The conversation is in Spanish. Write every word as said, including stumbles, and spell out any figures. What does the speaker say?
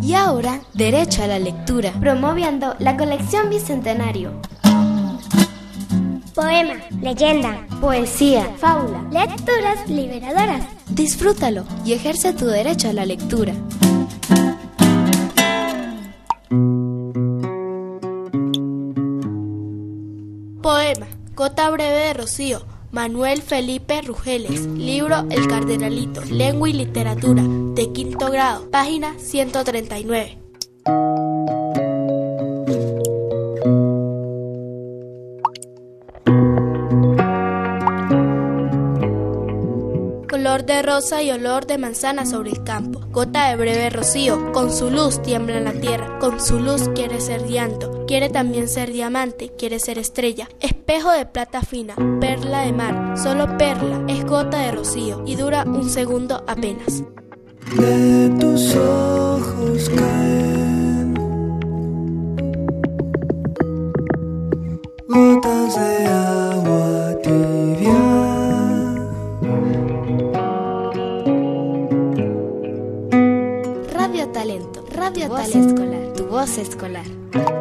Y ahora, derecho a la lectura, promoviendo la colección Bicentenario. Poema, leyenda, poesía, fábula, lecturas liberadoras. Disfrútalo y ejerce tu derecho a la lectura. Poema, Gota breve de rocío, Manuel Felipe Rugeles. Libro El Cardenalito, Lengua y Literatura, de quinto grado, página ciento treinta y nueve. Color de rosa y olor de manzana sobre el campo, gota de breve rocío, con su luz tiembla la tierra, con su luz quiere ser llanto, quiere también ser diamante, quiere ser estrella, espejo de plata fina, perla de mar, solo perla, es gota de rocío y dura un segundo apenas. De tus ojos caen gotas de agua tibia. Radio Talento, Radio Tu voz Talento, escolar. tu voz escolar.